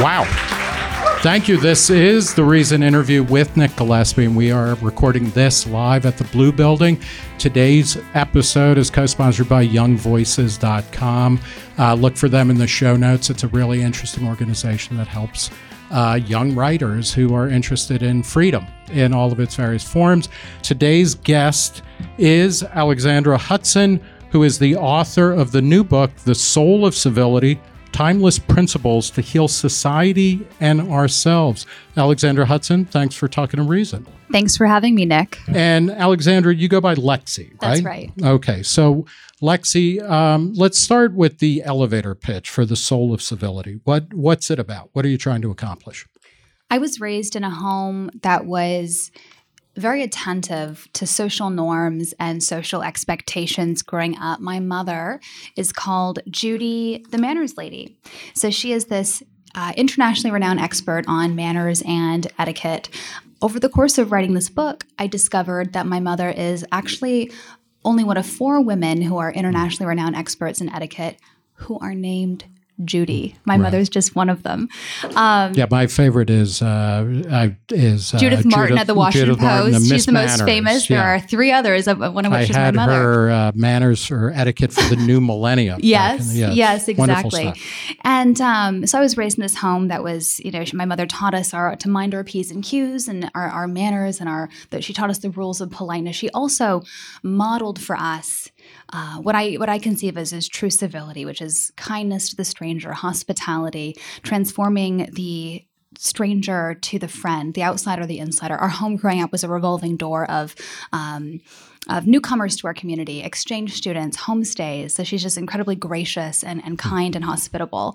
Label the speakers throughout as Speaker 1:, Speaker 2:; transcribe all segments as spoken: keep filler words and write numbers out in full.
Speaker 1: Wow. Thank you. This is the Reason interview with Nick Gillespie, and we are recording this live at the Blue Building. Today's episode is co-sponsored by young voices dot com. Uh, look for them in the show notes. It's a really interesting organization that helps uh, young writers who are interested in freedom in all of its various forms. Today's guest is Alexandra Hudson, who is the author of the new book, The Soul of Civility: Timeless Principles to Heal Society and Ourselves. Alexandra Hudson, thanks for talking to Reason.
Speaker 2: Thanks for having me, Nick.
Speaker 1: And Alexandra, you go by Lexi, right?
Speaker 2: That's right.
Speaker 1: Okay, so Lexi, um, let's start with the elevator pitch for The Soul of Civility. What What's it about? What are you trying to accomplish?
Speaker 2: I was raised in a home that was very attentive to social norms and social expectations growing up. My mother is called Judy the Manners Lady. So she is this uh, internationally renowned expert on manners and etiquette. Over the course of writing this book, I discovered that my mother is actually only one of four women who are internationally renowned experts in etiquette who are named Judy. My right. mother's just one of them. Um,
Speaker 1: yeah, my favorite is uh, I, is uh,
Speaker 2: Judith Martin
Speaker 1: Judith,
Speaker 2: at the Washington
Speaker 1: Judith
Speaker 2: Post.
Speaker 1: Martin, the
Speaker 2: She's
Speaker 1: Miss
Speaker 2: the most
Speaker 1: Manners.
Speaker 2: famous.
Speaker 1: Yeah.
Speaker 2: There are three others, of one of which
Speaker 1: I
Speaker 2: is my
Speaker 1: had
Speaker 2: mother.
Speaker 1: her uh, manners or etiquette for the new millennium.
Speaker 2: yes,
Speaker 1: the, yeah,
Speaker 2: yes, exactly.
Speaker 1: Stuff.
Speaker 2: And um, so I was raised in this home that was, you know, my mother taught us our to mind our P's and Q's and our, our manners and our. That she taught us the rules of politeness. She also modeled for us Uh, what I what I conceive as is true civility, which is kindness to the stranger, hospitality, transforming the stranger to the friend, the outsider, the insider. Our home growing up was a revolving door of um, of newcomers to our community, exchange students, homestays. So she's just incredibly gracious and, and kind and hospitable.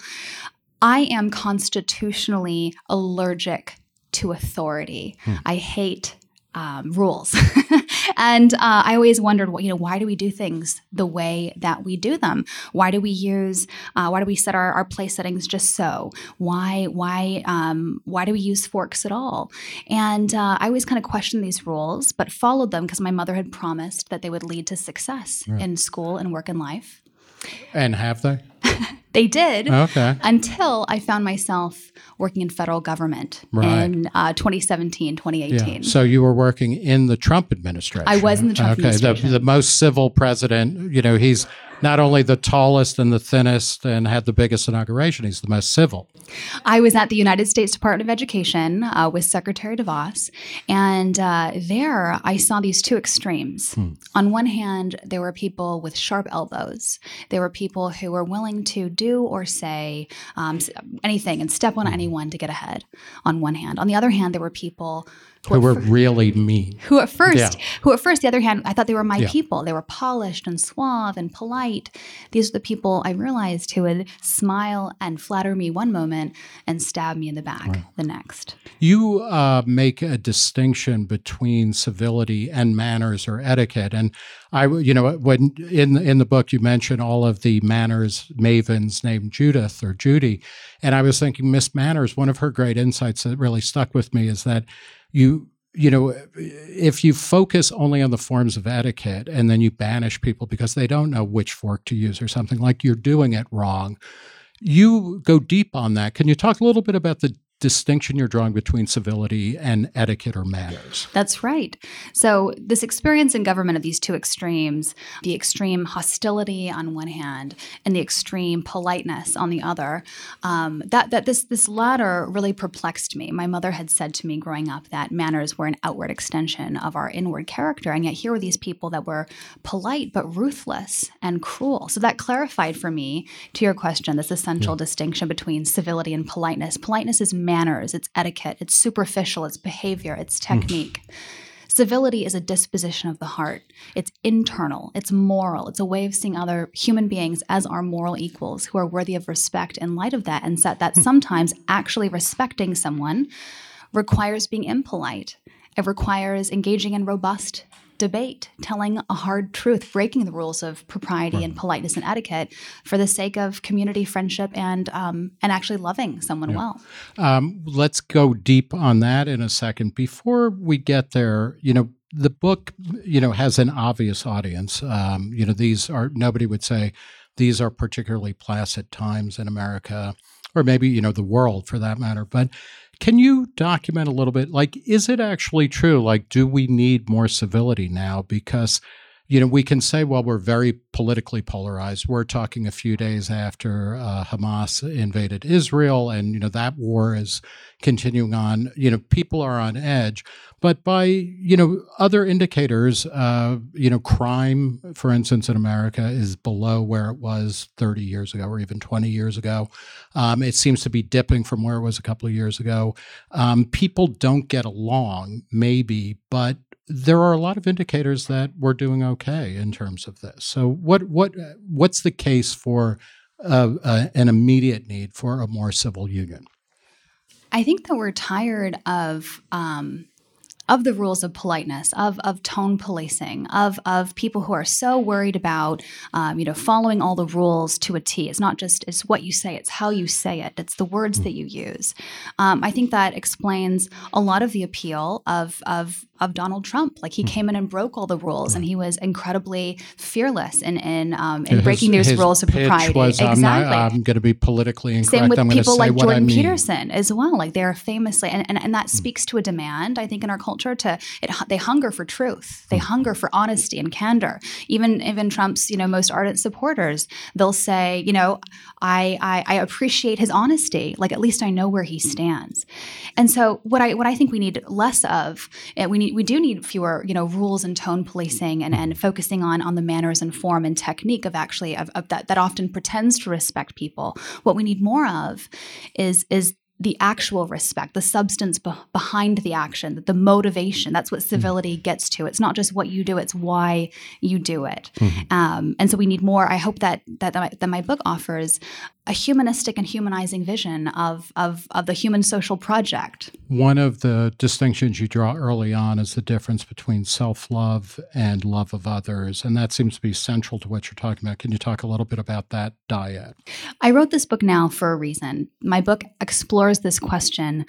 Speaker 2: I am constitutionally allergic to authority. Hmm. I hate Um, rules. and uh, I always wondered, you know, why do we do things the way that we do them? Why do we use, uh, why do we set our, our place settings just so? Why, why, um, why do we use forks at all? And uh, I always kind of questioned these rules, but followed them because my mother had promised that they would lead to success right. in school and work and life.
Speaker 1: And have they?
Speaker 2: They did.
Speaker 1: Okay.
Speaker 2: Until I found myself working in federal government
Speaker 1: right.
Speaker 2: in uh, twenty seventeen, twenty eighteen.
Speaker 1: Yeah. So you were working in the Trump administration.
Speaker 2: I was in the Trump
Speaker 1: okay.
Speaker 2: administration.
Speaker 1: The, the most civil president, you know, he's not only the tallest and the thinnest and had the biggest inauguration, he's the most civil.
Speaker 2: I was at the United States Department of Education uh, with Secretary DeVos, and uh, there I saw these two extremes. Hmm. On one hand, there were people with sharp elbows. There were people who were willing to do or say um, anything and step on hmm. anyone to get ahead, on one hand. On the other hand, there were people
Speaker 1: who, who were fir- really mean.
Speaker 2: Who at first,
Speaker 1: yeah.
Speaker 2: who at first, the other hand, I thought they were my
Speaker 1: yeah.
Speaker 2: people. They were polished and suave and polite. These are the people I realized who would smile and flatter me one moment and stab me in the back right. the next.
Speaker 1: You uh, make a distinction between civility and manners or etiquette, and I, you know, when in in the book you mention all of the manners mavens named Judith or Judy, and I was thinking Miss Manners. One of her great insights that really stuck with me is that you. You know, if you focus only on the forms of etiquette and then you banish people because they don't know which fork to use or something, like you're doing it wrong, you go deep on that. Can you talk a little bit about the distinction you're drawing between civility and etiquette or manners?
Speaker 2: That's right. So this experience in government of these two extremes, the extreme hostility on one hand and the extreme politeness on the other, um, that that this this latter really perplexed me. My mother had said to me growing up that manners were an outward extension of our inward character, and yet here were these people that were polite but ruthless and cruel. So that clarified for me, to your question, this essential yeah. distinction between civility and politeness. Politeness is manners, it's etiquette, it's superficial, it's behavior, it's technique. Mm. Civility is a disposition of the heart. It's internal, it's moral, it's a way of seeing other human beings as our moral equals who are worthy of respect in light of that, and that, that sometimes actually respecting someone requires being impolite. It requires engaging in robust debate, telling a hard truth, breaking the rules of propriety right. and politeness and etiquette for the sake of community, friendship, and um, and actually loving someone
Speaker 1: yeah.
Speaker 2: well.
Speaker 1: Um, let's go deep on that in a second. Before we get there, you know, the book, you know, has an obvious audience. Um, you know, these are, nobody would say these are particularly placid times in America, or maybe, you know, the world for that matter. But can you document a little bit, like, is it actually true? Like, do we need more civility now? Because, you know, we can say, well, we're very politically polarized. We're talking a few days after uh, Hamas invaded Israel, and, you know, that war is continuing on. You know, people are on edge. But by, you know, other indicators, uh, you know, crime, for instance, in America is below where it was thirty years ago or even twenty years ago. Um, it seems to be dipping from where it was a couple of years ago. Um, people don't get along, maybe, but there are a lot of indicators that we're doing okay in terms of this. So what what what's the case for uh, uh, an immediate need for a more civil union?
Speaker 2: I think that we're tired of um, of the rules of politeness, of of tone policing, of of people who are so worried about um, you know following all the rules to a T. It's not just it's what you say; it's how you say it. It's the words mm. that you use. Um, I think that explains a lot of the appeal of of of Donald Trump. Like he mm. came in and broke all the rules, mm. and he was incredibly fearless in in um, in his, breaking these rules of propriety.
Speaker 1: Was,
Speaker 2: exactly.
Speaker 1: I'm, not, I'm going to be politically incorrect.
Speaker 2: Same with
Speaker 1: I'm
Speaker 2: people
Speaker 1: say
Speaker 2: like
Speaker 1: what
Speaker 2: Jordan
Speaker 1: I mean.
Speaker 2: Peterson as well. Like they're famously, and, and, and that mm. speaks to a demand, I think, in our culture to it, they hunger for truth. They mm. hunger for honesty and candor. Even even Trump's, you know, most ardent supporters, they'll say, you know, I, I I appreciate his honesty. Like at least I know where he stands. And so what I what I think we need less of, we need we do need fewer, you know, rules and tone policing and, and focusing on on the manners and form and technique of actually of, of that that often pretends to respect people. What we need more of is is the actual respect, the substance be- behind the action, the motivation. That's what civility mm-hmm. gets to. It's not just what you do; it's why you do it. Mm-hmm. Um, and so we need more. I hope that that that my, that my book offers a humanistic and humanizing vision of, of of the human social project.
Speaker 1: One of the distinctions you draw early on is the difference between self-love and love of others, and that seems to be central to what you're talking about. Can you talk a little bit about that dyad?
Speaker 2: I wrote this book now for a reason. My book explores this question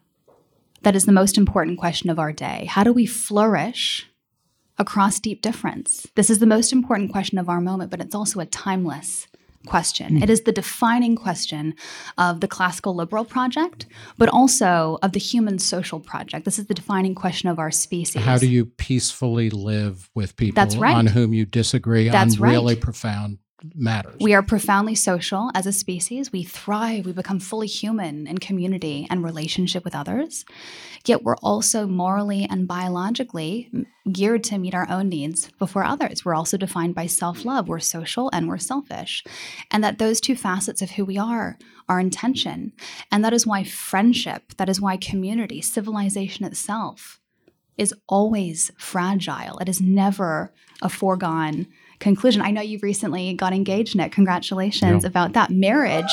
Speaker 2: that is the most important question of our day. How do we flourish across deep difference? This is the most important question of our moment, but it's also a timeless question. Mm. It is the defining question of the classical liberal project, but also of the human social project. This is the defining question of our species.
Speaker 1: How do you peacefully live with people
Speaker 2: That's right.
Speaker 1: on whom you disagree
Speaker 2: That's
Speaker 1: on
Speaker 2: right.
Speaker 1: really profound matters?
Speaker 2: We are profoundly social as a species. We thrive. We become fully human in community and relationship with others. Yet we're also morally and biologically geared to meet our own needs before others. We're also defined by self-love. We're social and we're selfish. And that those two facets of who we are are in tension. And that is why friendship, that is why community, civilization itself is always fragile. It is never a foregone conclusion. I know you recently got engaged, Nick. Congratulations yeah. about that. Marriage.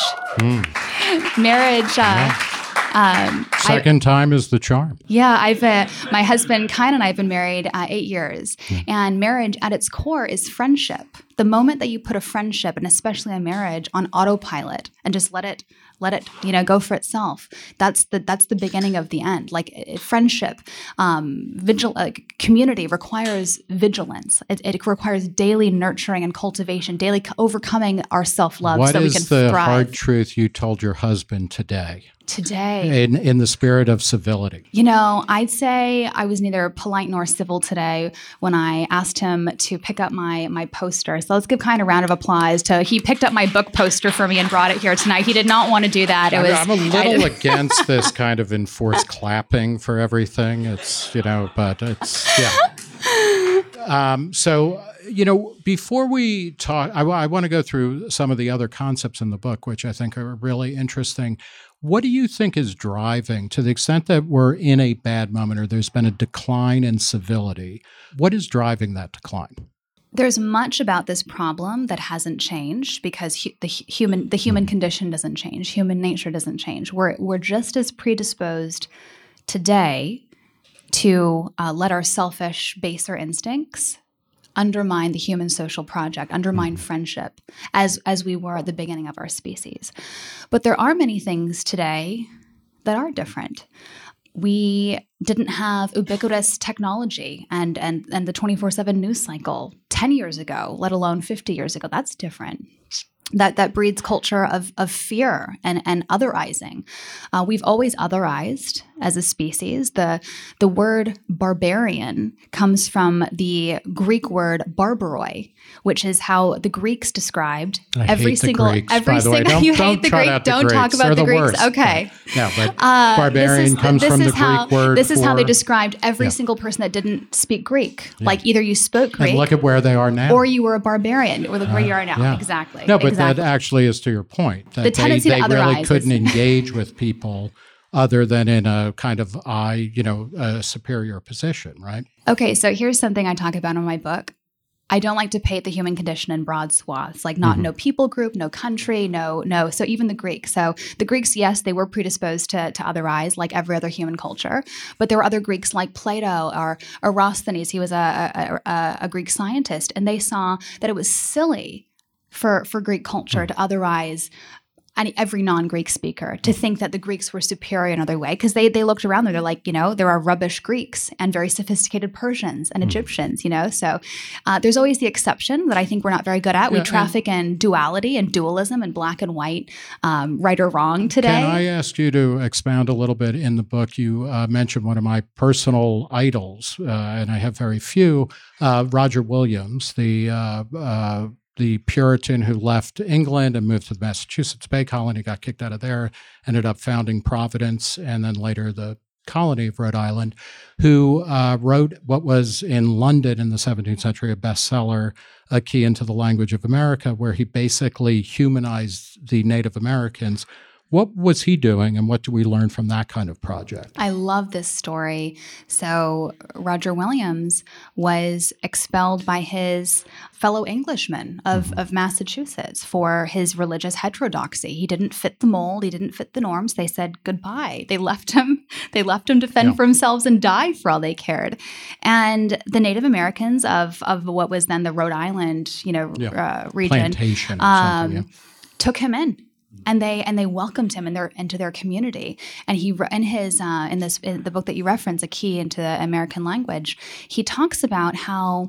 Speaker 2: Mm. Marriage. Uh, yeah. Um,
Speaker 1: Second I, time is the charm.
Speaker 2: Yeah, I've uh, my husband Kyan and I have been married uh, eight years, mm. and marriage at its core is friendship. The moment that you put a friendship, and especially a marriage, on autopilot and just let it let it you know go for itself, that's the that's the beginning of the end. Like uh, friendship, um, vigil, uh, community requires vigilance. It, it requires daily nurturing and cultivation, daily c- overcoming our self-love,
Speaker 1: what
Speaker 2: so we can
Speaker 1: is the
Speaker 2: thrive.
Speaker 1: Hard truth you told your husband today?
Speaker 2: Today.
Speaker 1: In in the spirit of civility.
Speaker 2: You know, I'd say I was neither polite nor civil today when I asked him to pick up my my poster. So let's give kind of a round of applause to he picked up my book poster for me and brought it here tonight. He did not want to do that. It
Speaker 1: I'm,
Speaker 2: was
Speaker 1: I'm a little I, against this kind of enforced clapping for everything. It's, you know, but it's, yeah. Um, so, you know, before we talk, I, I want to go through some of the other concepts in the book, which I think are really interesting. What do you think is driving, to the extent that we're in a bad moment or there's been a decline in civility, what is driving that decline?
Speaker 2: There's much about this problem that hasn't changed because hu- the human the human condition doesn't change. Human nature doesn't change. We're we're just as predisposed today to uh, let our selfish, baser instincts undermine the human social project, undermine friendship, as as we were at the beginning of our species. But there are many things today that are different. We didn't have ubiquitous technology and and and the twenty-four seven news cycle ten years ago, let alone fifty years ago. That's different. that that breeds culture of of fear and and otherizing. Uh, we've always otherized as a species. The the word barbarian comes from the Greek word barbaroi, which is how the Greeks described
Speaker 1: I
Speaker 2: every
Speaker 1: hate
Speaker 2: single
Speaker 1: the Greeks,
Speaker 2: every
Speaker 1: by the way.
Speaker 2: single
Speaker 1: Don't,
Speaker 2: you
Speaker 1: don't
Speaker 2: hate the
Speaker 1: trot
Speaker 2: Greeks.
Speaker 1: out the
Speaker 2: Don't talk
Speaker 1: Greeks.
Speaker 2: about
Speaker 1: They're
Speaker 2: the,
Speaker 1: the
Speaker 2: Greeks.
Speaker 1: worst.
Speaker 2: Okay.
Speaker 1: Yeah, but
Speaker 2: Uh,
Speaker 1: barbarian
Speaker 2: this is,
Speaker 1: comes
Speaker 2: this
Speaker 1: from
Speaker 2: is
Speaker 1: the
Speaker 2: how,
Speaker 1: Greek word
Speaker 2: This is
Speaker 1: for,
Speaker 2: how they described every
Speaker 1: yeah.
Speaker 2: single person that didn't speak Greek. Like either you spoke Greek,
Speaker 1: and look at where they are now.
Speaker 2: or you were a barbarian, or look where you are now.
Speaker 1: Yeah.
Speaker 2: Exactly.
Speaker 1: No, but
Speaker 2: exactly.
Speaker 1: that actually is to your point. That
Speaker 2: The
Speaker 1: they,
Speaker 2: tendency
Speaker 1: they
Speaker 2: to
Speaker 1: really
Speaker 2: otherize
Speaker 1: couldn't
Speaker 2: is-
Speaker 1: engage with people other than in a kind of I, you know, a superior position, right?
Speaker 2: Okay, so here's something I talk about in my book. I don't like to paint the human condition in broad swaths, like not mm-hmm. no people group, no country, no, no. So even the Greeks. So the Greeks, yes, they were predisposed to, to otherize like every other human culture. But there were other Greeks like Plato or Eratosthenes. He was a, a, a, a Greek scientist. And they saw that it was silly for, for Greek culture mm-hmm. to otherize and every non-Greek speaker to think that the Greeks were superior in another way, because they they looked around there, they're like, you know, there are rubbish Greeks and very sophisticated Persians and mm. Egyptians, you know. So uh, there's always the exception that I think we're not very good at. Yeah, we traffic in duality and dualism and black and white, um, right or wrong today.
Speaker 1: Can I ask you to expound a little bit in the book? You uh, mentioned one of my personal idols, uh, and I have very few, uh, Roger Williams, the uh, uh, the Puritan who left England and moved to the Massachusetts Bay Colony, got kicked out of there, ended up founding Providence, and then later the colony of Rhode Island, who uh, wrote what was in London in the seventeenth century a bestseller, A Key into the Language of America, where he basically humanized the Native Americans. What was he doing, and what do we learn from that kind of project?
Speaker 2: I love this story. So Roger Williams was expelled by his fellow Englishmen of, mm-hmm. of Massachusetts for his religious heterodoxy. He didn't fit the mold. He didn't fit the norms. They said goodbye. They left him. They left him to fend yeah. for themselves and die for all they cared. And the Native Americans of of what was then the Rhode Island, you know, yeah. uh, region,
Speaker 1: plantation, or
Speaker 2: um,
Speaker 1: something, yeah.
Speaker 2: took him in. And they and they welcomed him in their into their community. And he in his uh, in this in the book that you reference, A Key into the American Language, he talks about how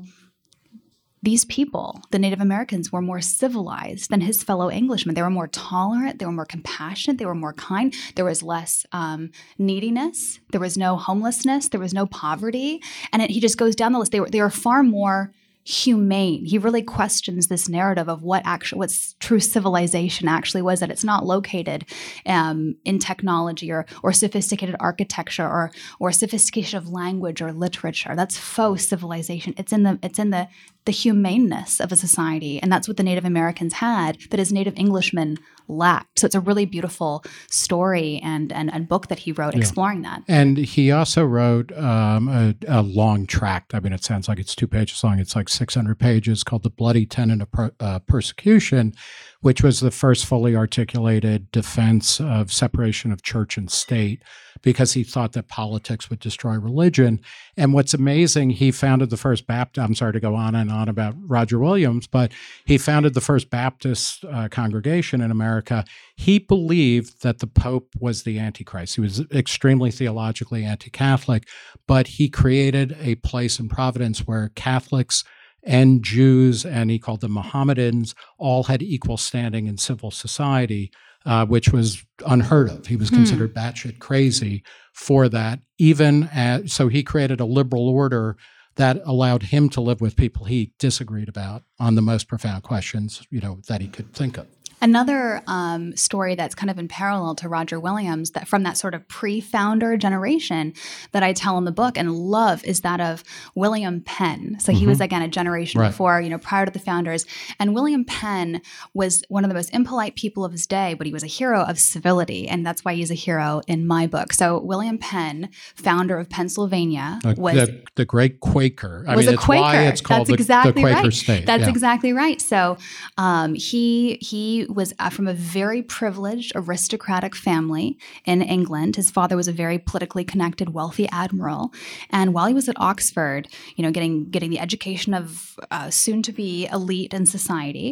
Speaker 2: these people, the Native Americans, were more civilized than his fellow Englishmen. They were more tolerant. They were more compassionate. They were more kind. There was less um, neediness. There was no homelessness. There was no poverty. And it, he just goes down the list. They were they were far more humane. He really questions this narrative of what actually, what's true civilization actually was, that it's not located um, in technology or or sophisticated architecture or or sophistication of language or literature. That's faux civilization. It's in the it's in the the humaneness of a society, and that's what the Native Americans had that his Native Englishmen lacked. So it's a really beautiful story and and, and book that he wrote yeah. exploring that.
Speaker 1: And he also wrote um, a, a long tract. I mean, it sounds like it's two pages long. It's like six hundred pages, called The Bloody Tenet of per, uh, Persecution, which was the first fully articulated defense of separation of church and state, because he thought that politics would destroy religion. And what's amazing, he founded the first Baptist, I'm sorry to go on and on about Roger Williams, but he founded the first Baptist uh, congregation in America. He believed that the Pope was the Antichrist. He was extremely theologically anti-Catholic, but he created a place in Providence where Catholics and Jews, and he called them Mohammedans, all had equal standing in civil society, uh, which was unheard of. He was considered hmm. batshit crazy for that. Even as, so he created a liberal order that allowed him to live with people he disagreed about on the most profound questions, you know, that he could think of.
Speaker 2: Another um, story that's kind of in parallel to Roger Williams, that from that sort of pre-founder generation that I tell in the book and love, is that of William Penn. So mm-hmm. he was, again, a generation right. before, you know, prior to the founders. And William Penn was one of the most impolite people of his day, but he was a hero of civility. And that's why he's a hero in my book. So William Penn, founder of Pennsylvania,
Speaker 1: uh,
Speaker 2: was
Speaker 1: the, the great Quaker. I
Speaker 2: was
Speaker 1: mean,
Speaker 2: a
Speaker 1: it's
Speaker 2: Quaker.
Speaker 1: why it's called
Speaker 2: that's exactly
Speaker 1: the, the Quaker
Speaker 2: right.
Speaker 1: state.
Speaker 2: That's
Speaker 1: yeah.
Speaker 2: exactly right. So um, he he was from a very privileged aristocratic family in England. His father was a very politically connected, wealthy admiral. And while he was at Oxford, you know, getting getting the education of uh, soon-to-be elite in society,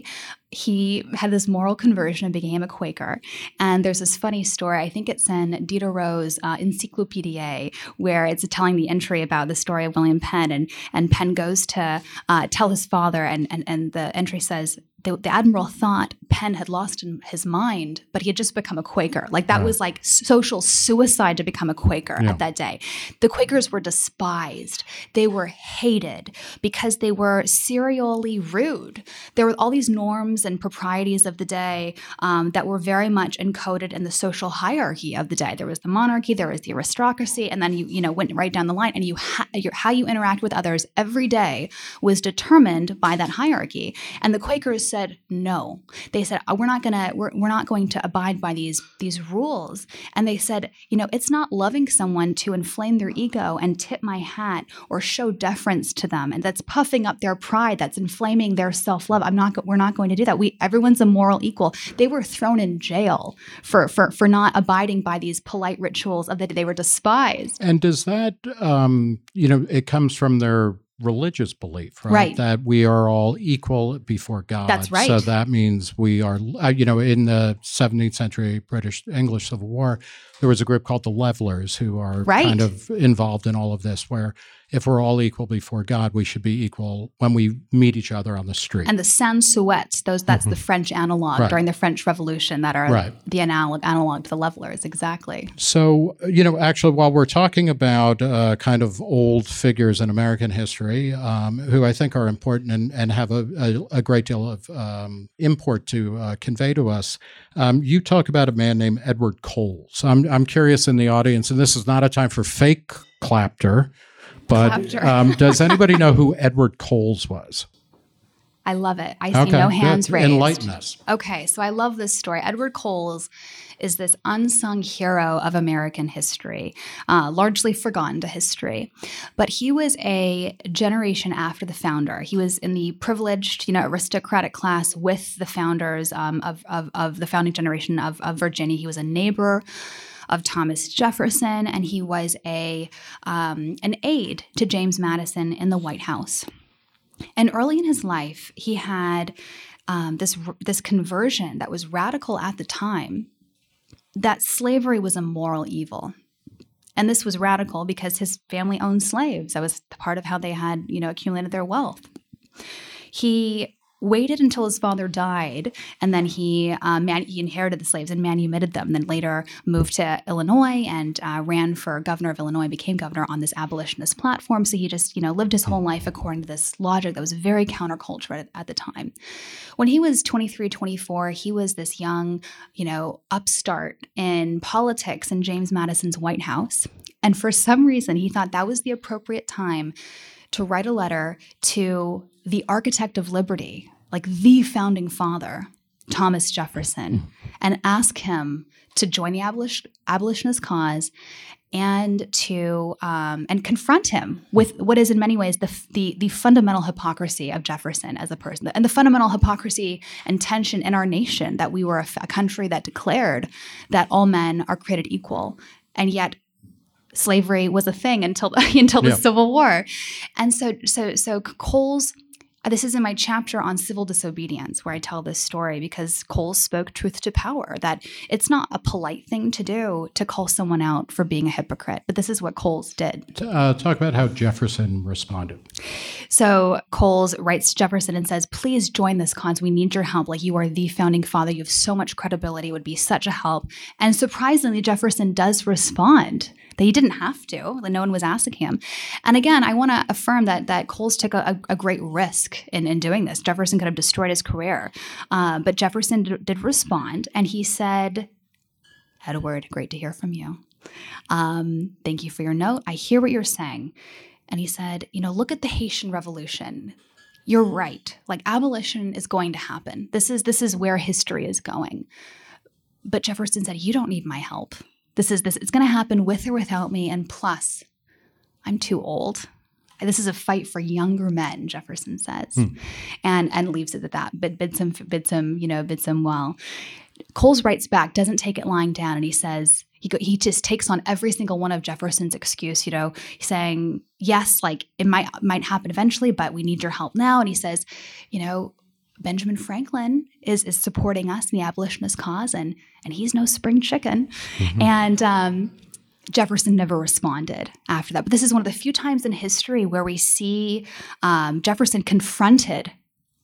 Speaker 2: he had this moral conversion and became a Quaker. And there's this funny story, I think it's in Diderot's uh, Encyclopédie, where it's telling the entry about the story of William Penn. And, and Penn goes to uh, tell his father, and, and, and the entry says, the, the admiral thought Penn had lost his mind, but he had just become a Quaker. Like that
Speaker 1: right.
Speaker 2: was like social suicide to become a Quaker
Speaker 1: yeah.
Speaker 2: at that day. The Quakers were despised. They were hated because they were serially rude. There were all these norms and proprieties of the day um, that were very much encoded in the social hierarchy of the day. There was the monarchy, there was the aristocracy, and then you you know went right down the line. And you ha- your, how you interact with others every day was determined by that hierarchy. And the Quakers said no. They said we're not gonna we're, we're not going to abide by these these rules. And they said, you know, it's not loving someone to inflame their ego and tip my hat or show deference to them, and that's puffing up their pride, that's inflaming their self-love. I'm not we're not going to do that. We everyone's a moral equal. They were thrown in jail for for for not abiding by these polite rituals of that they were despised.
Speaker 1: And does that um, you know, it comes from their religious belief, right?
Speaker 2: Right.
Speaker 1: That we are all equal before God.
Speaker 2: That's right.
Speaker 1: So that means we are, uh, you know, in the seventeenth century British English Civil War, there was a group called the Levelers who are
Speaker 2: right.
Speaker 1: kind of involved in all of this, where if we're all equal before God, we should be equal when we meet each other on the street.
Speaker 2: And the Sans-Souci, those that's mm-hmm. the French analog
Speaker 1: right.
Speaker 2: during the French Revolution that are
Speaker 1: right.
Speaker 2: the analog, analog to the Levelers, exactly.
Speaker 1: So, you know, actually, while we're talking about uh, kind of old figures in American history, um, who I think are important and, and have a, a, a great deal of um, import to uh, convey to us, um, you talk about a man named Edward Coles. I'm, I'm curious in the audience, and this is not a time for fake clapter, but um, does anybody know who Edward Coles was?
Speaker 2: I love it. I see
Speaker 1: okay,
Speaker 2: no hands
Speaker 1: good.
Speaker 2: raised.
Speaker 1: Enlighten us.
Speaker 2: Okay, so I love this story. Edward Coles is this unsung hero of American history, uh, largely forgotten to history. But he was a generation after the founder. He was in the privileged, you know, aristocratic class with the founders um, of, of, of the founding generation of, of Virginia. He was a neighbor of Thomas Jefferson, and he was a um, an aide to James Madison in the White House. And early in his life, he had um, this this conversion that was radical at the time, that slavery was a moral evil. And this was radical because his family owned slaves. That was part of how they had, you know, accumulated their wealth. He waited until his father died, and then he um, man- he inherited the slaves and manumitted them, and then later moved to Illinois and uh, ran for governor of Illinois, became governor on this abolitionist platform. So he just, you know, lived his whole life according to this logic that was very counterculture at, at the time. When he was twenty-three, twenty-four, he was this young, you know, upstart in politics in James Madison's White House. And for some reason, he thought that was the appropriate time to write a letter to the architect of liberty, like the founding father, Thomas Jefferson, and ask him to join the abolish- abolitionist cause and to um, and confront him with what is in many ways the, the the fundamental hypocrisy of Jefferson as a person, and the fundamental hypocrisy and tension in our nation that we were a, a country that declared that all men are created equal, and yet slavery was a thing until until the
Speaker 1: yeah.
Speaker 2: Civil War. And so so so Coles, this is in my chapter on civil disobedience where I tell this story, because Coles spoke truth to power, that it's not a polite thing to do to call someone out for being a hypocrite, but this is what Coles did.
Speaker 1: Uh, talk about how Jefferson responded.
Speaker 2: So Coles writes to Jefferson and says, please join this cause. We need your help. Like, you are the founding father. You have so much credibility. It would be such a help. And surprisingly, Jefferson does respond. That he didn't have to. No one was asking him. And again, I want to affirm that that Coles took a, a great risk in, in doing this. Jefferson could have destroyed his career. Uh, but Jefferson did, did respond, and he said, Edward, great to hear from you. Um, thank you for your note. I hear what you're saying. And he said, you know, look at the Haitian Revolution. You're right. Like, abolition is going to happen. This is this is where history is going. But Jefferson said, you don't need my help. This is this. It's going to happen with or without me. And plus, I'm too old. This is a fight for younger men, Jefferson says, hmm. and and leaves it at that. But bids him, bids him, you know, bids him well. Coles writes back, doesn't take it lying down, and he says he go, he just takes on every single one of Jefferson's excuse. You know, saying yes, like it might might happen eventually, but we need your help now. And he says, you know, Benjamin Franklin is is supporting us in the abolitionist cause, and and he's no spring chicken. Mm-hmm. And um, Jefferson never responded after that. But this is one of the few times in history where we see um, Jefferson confronted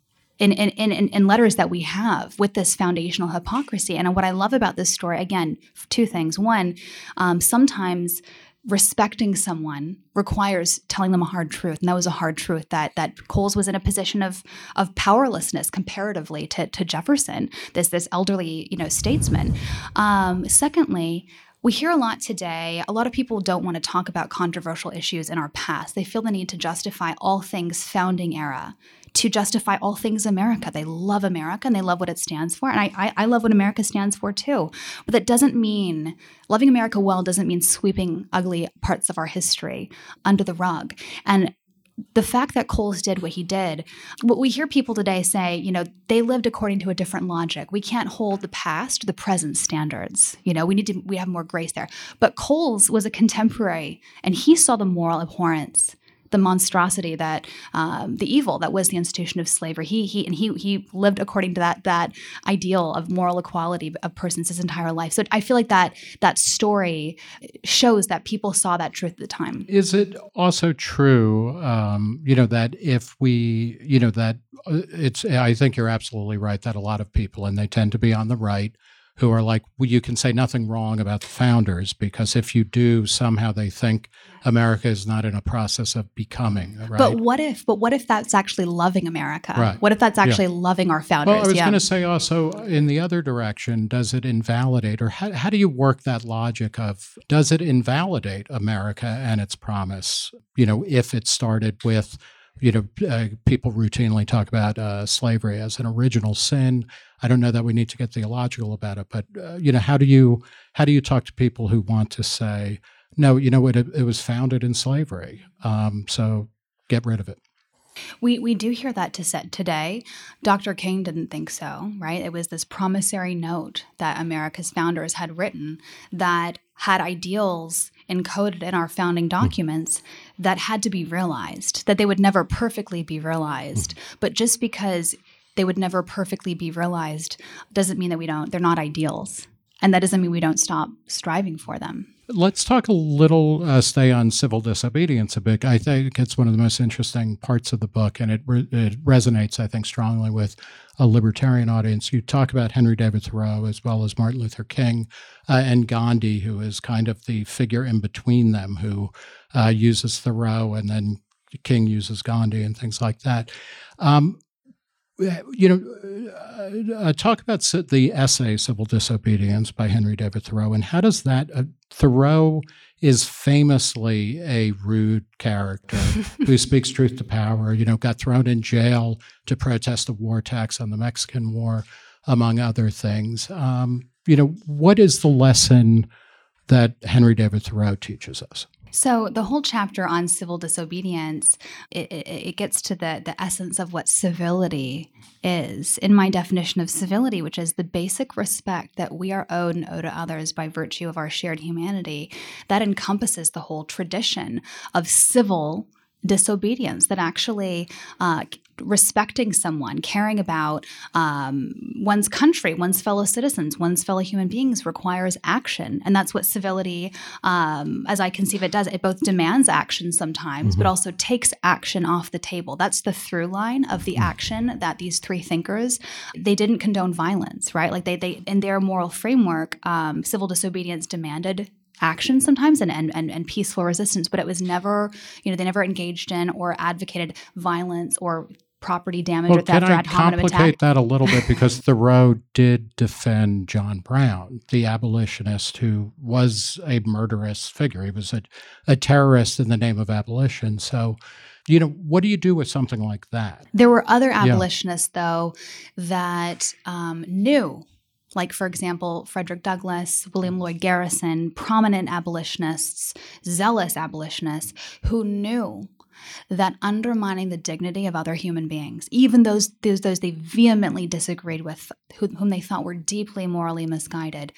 Speaker 2: in, in, in, in letters that we have with this foundational hypocrisy. And what I love about this story, again, two things. One, um, sometimes respecting someone requires telling them a hard truth, and that was a hard truth that that Coles was in a position of of powerlessness comparatively to, to Jefferson, this this elderly you know statesman. Um, secondly, we hear a lot today. A lot of people don't want to talk about controversial issues in our past. They feel the need to justify all things founding era, to justify all things America. They love America and they love what it stands for. And I, I, I love what America stands for too. But that doesn't mean, loving America well doesn't mean sweeping ugly parts of our history under the rug. And the fact that Coles did what he did, what we hear people today say, you know, they lived according to a different logic. We can't hold the past to the present standards. You know, we need to, we have more grace there. But Coles was a contemporary and he saw the moral abhorrence, the monstrosity, that um, the evil that was the institution of slavery. He he and he he lived according to that that ideal of moral equality of persons his entire life. So I feel like that that story shows that people saw that truth at the time.
Speaker 1: Is it also true, um, you know, that if we, you know, that it's, I think you're absolutely right that a lot of people, and they tend to be on the right, who are like, well, you can say nothing wrong about the founders because if you do, somehow they think America is not in a process of becoming, right?
Speaker 2: But what if, but what if that's actually loving America?
Speaker 1: Right.
Speaker 2: What if that's actually
Speaker 1: yeah.
Speaker 2: loving our founders?
Speaker 1: Well, I was
Speaker 2: yeah.
Speaker 1: going to say also in the other direction, does it invalidate, or how, how do you work that logic of, does it invalidate America and its promise? You know, if it started with, you know, uh, people routinely talk about uh, slavery as an original sin. I don't know that we need to get theological about it, but uh, you know, how do you how do you talk to people who want to say, no, you know, it it was founded in slavery, um, so get rid of it?
Speaker 2: We we do hear that to set today. Doctor King didn't think so, right? It was this promissory note that America's founders had written that had ideals encoded in our founding documents mm. that had to be realized, that they would never perfectly be realized. Mm. But just because they would never perfectly be realized doesn't mean that we don't, they're not ideals. And that doesn't mean we don't stop striving for them.
Speaker 1: Let's talk a little, uh, stay on civil disobedience a bit. I think it's one of the most interesting parts of the book, and it, re- it resonates, I think, strongly with a libertarian audience. You talk about Henry David Thoreau as well as Martin Luther King uh, and Gandhi, who is kind of the figure in between them, who uh, uses Thoreau and then King uses Gandhi and things like that. Um, You know, uh, talk about the essay "Civil Disobedience" by Henry David Thoreau, and how does that? Uh, Thoreau is famously a rude character who speaks truth to power. You know, got thrown in jail to protest the war tax on the Mexican War, among other things. Um, you know, what is the lesson that Henry David Thoreau teaches us?
Speaker 2: So the whole chapter on civil disobedience, it, it, it gets to the, the essence of what civility is. In my definition of civility, which is the basic respect that we are owed and owe to others by virtue of our shared humanity, that encompasses the whole tradition of civil disobedience, that actually uh, respecting someone, caring about um, one's country, one's fellow citizens, one's fellow human beings requires action. And that's what civility, um, as I conceive it, does. It both demands action sometimes, mm-hmm. but also takes action off the table. That's the through line of the action that these three thinkers, they didn't condone violence, right? Like they, they in their moral framework, um, civil disobedience demanded action sometimes and, and, and, and peaceful resistance, but it was never, you know, they never engaged in or advocated violence or property damage
Speaker 1: well,
Speaker 2: or theft or ad hominem attack.
Speaker 1: Can I complicate that a little bit? Because Thoreau did defend John Brown, the abolitionist who was a murderous figure. He was a, a terrorist in the name of abolition. So, you know, what do you do with something like that?
Speaker 2: There were other abolitionists, yeah. though, that um, knew. Like, for example, Frederick Douglass, William Lloyd Garrison, prominent abolitionists, zealous abolitionists who knew that undermining the dignity of other human beings, even those those, those they vehemently disagreed with, who, whom they thought were deeply morally misguided,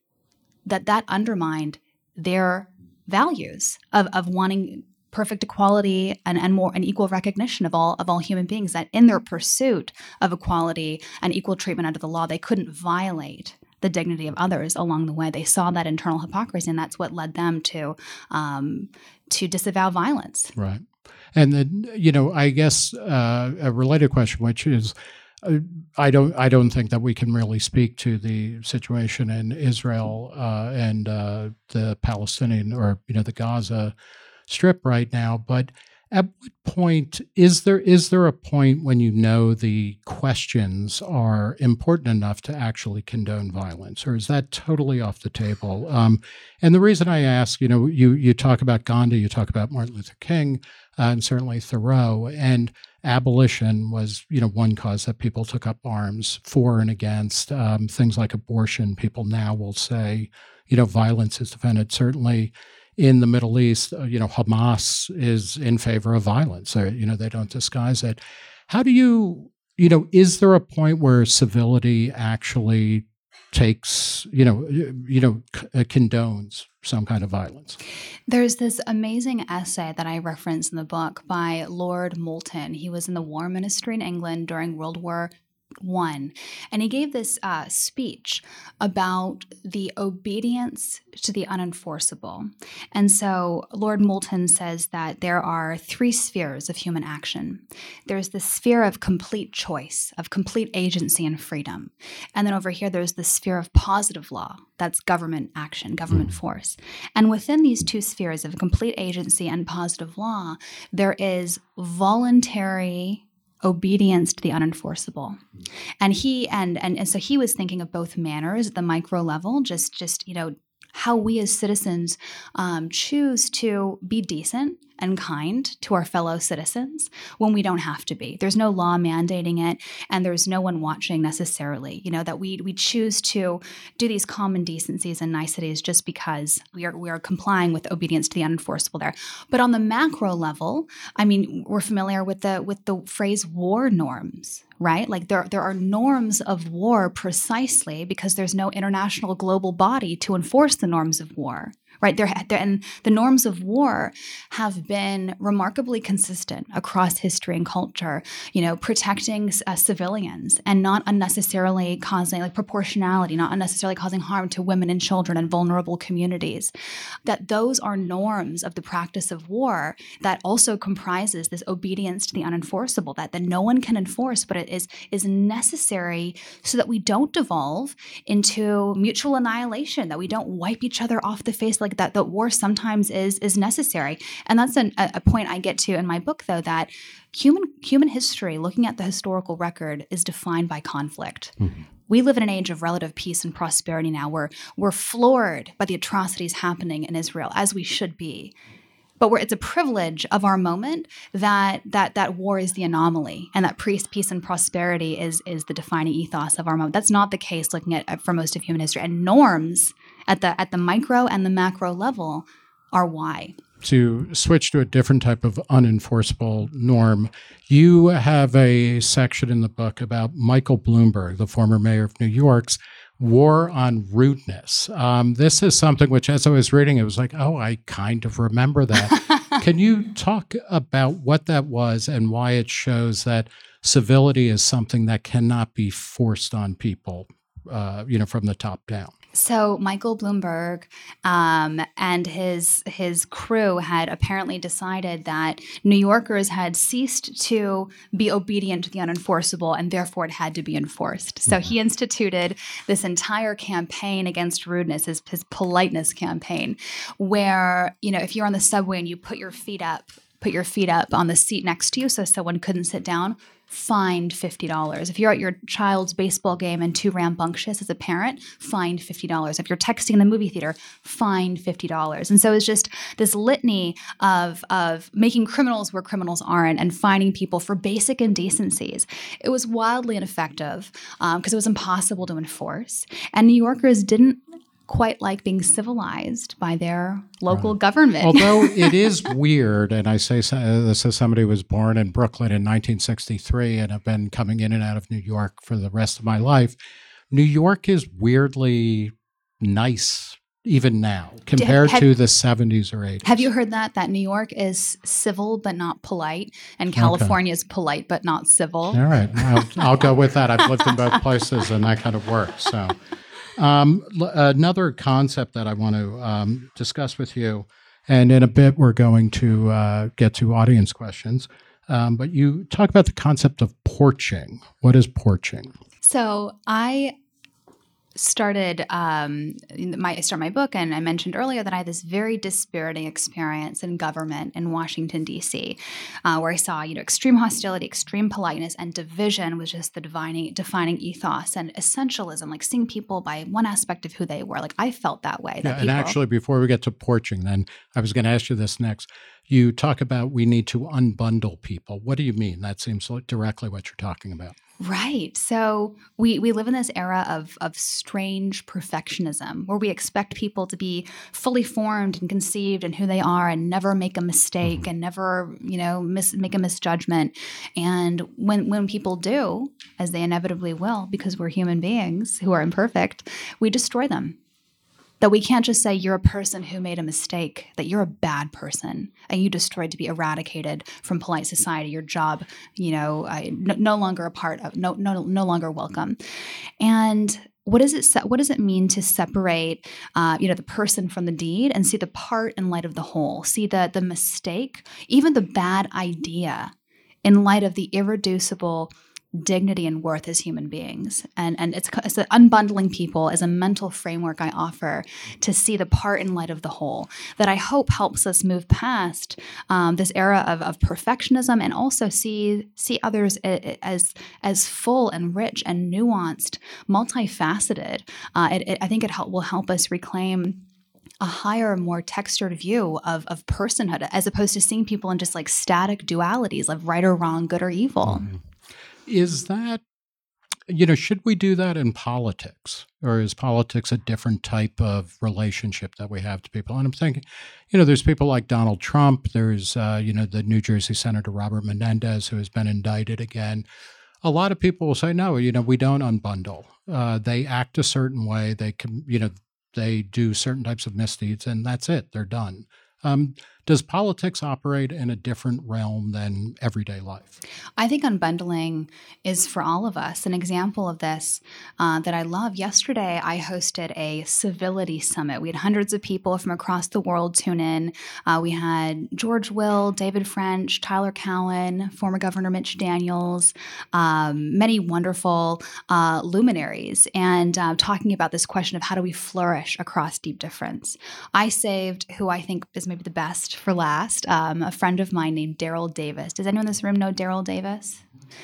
Speaker 2: that that undermined their values of, of wanting perfect equality and, and more and equal recognition of all of all human beings, that in their pursuit of equality and equal treatment under the law, they couldn't violate the dignity of others along the way. They saw that internal hypocrisy, and that's what led them to um, to disavow violence.
Speaker 1: Right. And then, you know, I guess uh, a related question, which is, uh, I don't I don't think that we can really speak to the situation in Israel uh, and uh, the Palestinian or you know the Gaza Strip right now. But at what point is there is there a point when you know the questions are important enough to actually condone violence, or is that totally off the table? Um, and the reason I ask, you know, you you talk about Gandhi, you talk about Martin Luther King, uh, and certainly Thoreau, and abolition was, you know, one cause that people took up arms for and against. Um, things like abortion, people now will say, you know, violence is defended. Certainly in the Middle East, uh, you know, Hamas is in favor of violence. Or, you know, they don't disguise it. How do you, you know, is there a point where civility actually takes, you know, you know, c- uh, condones some kind of violence?
Speaker 2: There's this amazing essay that I reference in the book by Lord Moulton. He was in the War Ministry in England during World War One, and he gave this uh, speech about the obedience to the unenforceable. And so Lord Moulton says that there are three spheres of human action. There's the sphere of complete choice, of complete agency and freedom. And then over here, there's the sphere of positive law. That's government action, government force. And within these two spheres of complete agency and positive law, there is voluntary obedience to the unenforceable. And he and, and and so he was thinking of both manners at the micro level, just just you know how we as citizens um, choose to be decent and kind to our fellow citizens when we don't have to be. There's no law mandating it, and there's no one watching necessarily. You know that we we choose to do these common decencies and niceties just because we are we are complying with obedience to the unenforceable there. But on the macro level, I mean, we're familiar with the with the phrase war norms, right? Like there there are norms of war precisely because there's no international global body to enforce the norms of war. Right there, there, and the norms of war have been remarkably consistent across history and culture. You know, protecting uh, civilians and not unnecessarily causing like proportionality, not unnecessarily causing harm to women and children and vulnerable communities. That those are norms of the practice of war that also comprises this obedience to the unenforceable that that no one can enforce, but it is is necessary so that we don't devolve into mutual annihilation, that we don't wipe each other off the face like that that war sometimes is is necessary. And that's an, a point I get to in my book, though, that human human history, looking at the historical record, is defined by conflict. Mm-hmm. We live in an age of relative peace and prosperity now. We're, we're floored by the atrocities happening in Israel, as we should be. But we're, it's a privilege of our moment that that that war is the anomaly, and that peace, peace and prosperity is is the defining ethos of our moment. That's not the case looking at for most of human history. And norms at the at the micro and the macro level are why.
Speaker 1: To switch to a different type of unenforceable norm, you have a section in the book about Michael Bloomberg, the former mayor of New York's war on rudeness. Um, this is something which, as I was reading, it was like, oh, I kind of remember that. Can you talk about what that was and why it shows that civility is something that cannot be forced on people, uh, you know, from the top down?
Speaker 2: So Michael Bloomberg um, and his his crew had apparently decided that New Yorkers had ceased to be obedient to the unenforceable, and therefore it had to be enforced. So mm-hmm. he instituted this entire campaign against rudeness, his, his politeness campaign, where, you know, if you're on the subway and you put your feet up, put your feet up on the seat next to you so someone couldn't sit down, fined fifty dollars. If you're at your child's baseball game and too rambunctious as a parent, fined fifty dollars. If you're texting in the movie theater, fined fifty dollars. And so it's just this litany of, of making criminals where criminals aren't and fining people for basic indecencies. It was wildly ineffective because um, it was impossible to enforce. And New Yorkers didn't quite like being civilized by their local right. government.
Speaker 1: Although it is weird, and I say so, this as somebody who was born in Brooklyn in nineteen sixty-three and have been coming in and out of New York for the rest of my life, New York is weirdly nice even now compared have, to the seventies or eighties.
Speaker 2: Have you heard that? That New York is civil but not polite, and California okay. is polite but not civil?
Speaker 1: All right. I'll, I'll go with that. I've lived in both places, and that kind of works. So. Um, l- another concept that I want to um, discuss with you, and in a bit we're going to uh, get to audience questions, um, but you talk about the concept of porching. What is porching?
Speaker 2: So I started um, my I started my book, and I mentioned earlier that I had this very dispiriting experience in government in Washington, D C, uh, where I saw you know extreme hostility, extreme politeness, and division was just the defining defining ethos, and essentialism, like seeing people by one aspect of who they were. Like I felt that way. That
Speaker 1: Yeah, and
Speaker 2: people,
Speaker 1: actually, before we get to porching, then I was going to ask you this next. You talk about we need to unbundle people. What do you mean? That seems like directly what you're talking about.
Speaker 2: Right. So we, we live in this era of, of strange perfectionism where we expect people to be fully formed and conceived in who they are and never make a mistake mm-hmm. and never, you know, mis- make a misjudgment. And when when people do, as they inevitably will, because we're human beings who are imperfect, we destroy them. That we can't just say you're a person who made a mistake, that you're a bad person and you destroyed to be eradicated from polite society, your job, you know, I, no, no longer a part of, no, no, no longer welcome. And what does it what does it mean to separate, uh, you know, the person from the deed and see the part in light of the whole, see the the mistake, even the bad idea in light of the irreducible dignity and worth as human beings. And and it's, it's the unbundling people as a mental framework I offer to see the part in light of the whole that I hope helps us move past um, this era of, of perfectionism and also see see others as as full and rich and nuanced, multifaceted. Uh, it, it, I think it help, will help us reclaim a higher, more textured view of, of personhood as opposed to seeing people in just like static dualities of right or wrong, good or evil.
Speaker 1: Mm-hmm. Is that, you know, should we do that in politics? Or is politics a different type of relationship that we have to people? And I'm thinking, you know, there's people like Donald Trump. There's, uh, you know, the New Jersey Senator Robert Menendez, who has been indicted again. A lot of people will say, no, you know, we don't unbundle. Uh, they act a certain way. They can, you know, they do certain types of misdeeds, and that's it. They're done. Um, does politics operate in a different realm than everyday life?
Speaker 2: I think unbundling is for all of us. An example of this uh, that I love, yesterday I hosted a civility summit. We had hundreds of people from across the world tune in. Uh, we had George Will, David French, Tyler Cowen, former Governor Mitch Daniels, um, many wonderful uh, luminaries, and uh, talking about this question of how do we flourish across deep difference. I saved who I think is maybe the best for last, um, a friend of mine named Daryl Davis. Does anyone in this room know Daryl Davis?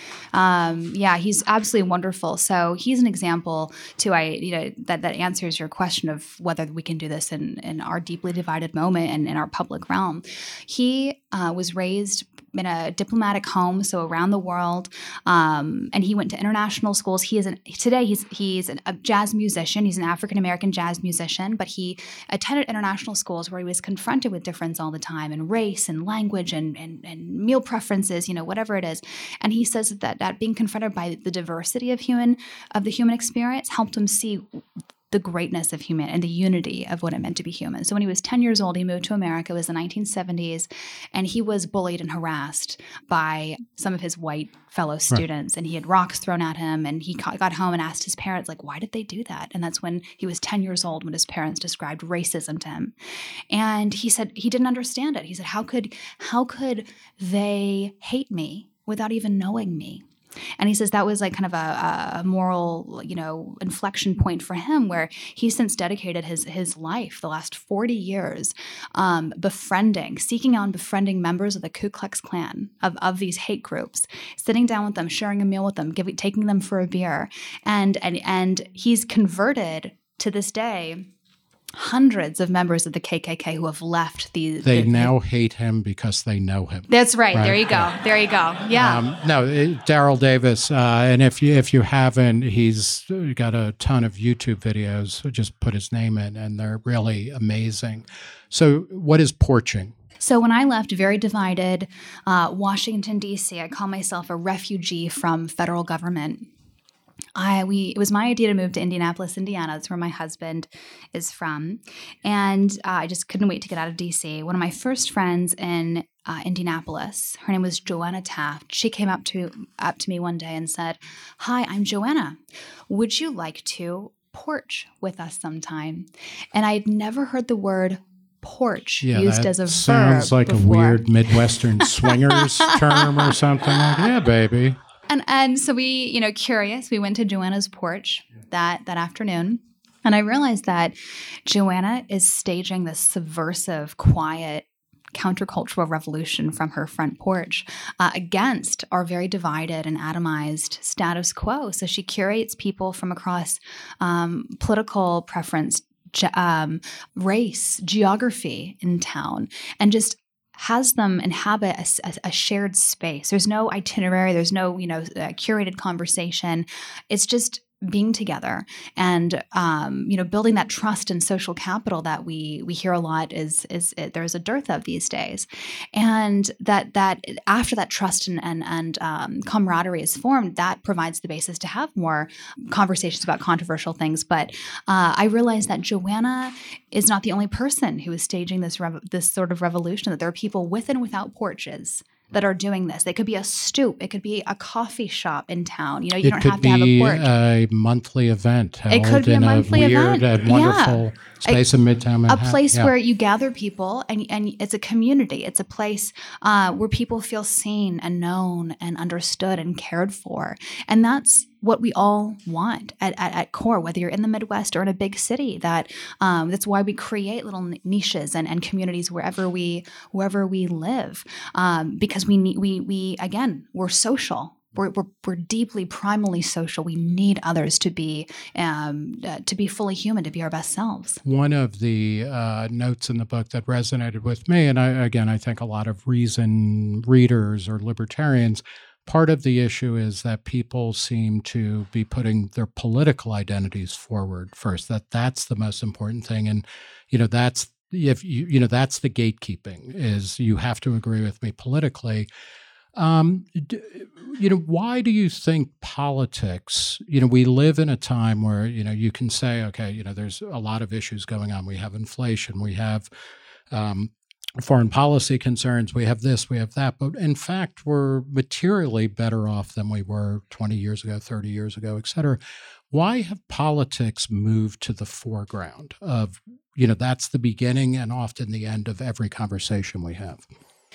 Speaker 2: Um, yeah, he's absolutely wonderful. So he's an example to I, you know, that, that answers your question of whether we can do this in, in our deeply divided moment and in our public realm. He uh, was raised in a diplomatic home, so around the world, um, and he went to international schools. He is an, today he's he's an, a jazz musician. He's an African American jazz musician, but he attended international schools where he was confronted with difference all the time, and race and language and and, and meal preferences, you know, whatever it is. And he says that that being confronted by the diversity of human of the human experience helped him see the greatness of human and the unity of what it meant to be human. So when he was ten years old, he moved to America. It was the nineteen seventies, and he was bullied and harassed by some of his white fellow students. Right. And he had rocks thrown at him, and he got home and asked his parents, like, why did they do that? And that's when he was ten years old when his parents described racism to him. And he said he didn't understand it. He said, how could how could they hate me without even knowing me? And he says that was like kind of a, a moral, you know, inflection point for him, where he's since dedicated his his life, the last forty years, um, befriending, seeking out and befriending members of the Ku Klux Klan, of, of these hate groups, sitting down with them, sharing a meal with them, giving, taking them for a beer. And, and, and he's converted to this day hundreds of members of the K K K who have left the...
Speaker 1: They
Speaker 2: the,
Speaker 1: now
Speaker 2: the,
Speaker 1: hate him because they know him.
Speaker 2: That's right. right? There you go. There you go. Yeah. Um,
Speaker 1: no, Daryl Davis, uh, and if you if you haven't, he's got a ton of YouTube videos. So just put his name in, and they're really amazing. So what is porching?
Speaker 2: So when I left very divided uh, Washington, D C, I call myself a refugee from federal government. I we it was my idea to move to Indianapolis, Indiana. That's where my husband is from, and uh, I just couldn't wait to get out of D C. One of my first friends in uh, Indianapolis, her name was Joanna Taft. She came up to up to me one day and said, "Hi, I'm Joanna. Would you like to porch with us sometime?" And I'd never heard the word porch
Speaker 1: yeah,
Speaker 2: used as a
Speaker 1: sounds
Speaker 2: verb
Speaker 1: like
Speaker 2: before.
Speaker 1: A weird Midwestern swingers term or something. Like, yeah, baby.
Speaker 2: And and and so we, you know, curious, we went to Joanna's porch yeah. that that afternoon. And I realized that Joanna is staging this subversive, quiet, countercultural revolution from her front porch uh, against our very divided and atomized status quo. So she curates people from across um, political preference, ge- um, race, geography in town, and just has them inhabit a, a, a shared space. There's no itinerary. There's no, you know, uh, curated conversation. It's just being together and, um, you know, building that trust and social capital that we we hear a lot is is it, there's a dearth of these days, and that that after that trust and and, and um, camaraderie is formed, that provides the basis to have more conversations about controversial things. But uh, I realized that Joanna is not the only person who is staging this rev- this sort of revolution. That there are people with and without porches that are doing this. It could be a stoop. It could be a coffee shop in town. You know, you
Speaker 1: it
Speaker 2: don't have to have a porch.
Speaker 1: It could be a monthly event held
Speaker 2: it could be
Speaker 1: in
Speaker 2: a monthly
Speaker 1: a weird
Speaker 2: event.
Speaker 1: and wonderful
Speaker 2: yeah.
Speaker 1: space
Speaker 2: a,
Speaker 1: in Midtown Manhattan.
Speaker 2: A place
Speaker 1: yeah.
Speaker 2: where you gather people, and and it's a community. It's a place uh, where people feel seen and known and understood and cared for. And that's what we all want at, at, at core, whether you're in the Midwest or in a big city. That um, that's why we create little niches and, and communities wherever we wherever we live, um, because we need we we again we're social. We're, we're we're deeply primally social. We need others to be um, uh, to be fully human, to be our best selves.
Speaker 1: One of the uh, notes in the book that resonated with me, and I, again, I think a lot of Reason readers or libertarians, part of the issue is that people seem to be putting their political identities forward first. That that's the most important thing, and you know that's if you you know that's the gatekeeping is you have to agree with me politically. Um, you know, why do you think politics, you know, we live in a time where, you know, you can say, okay, you know, there's a lot of issues going on. We have inflation, we have um, foreign policy concerns, we have this, we have that. But in fact, we're materially better off than we were twenty years ago, thirty years ago, et cetera. Why have politics moved to the foreground of, you know, that's the beginning and often the end of every conversation we have?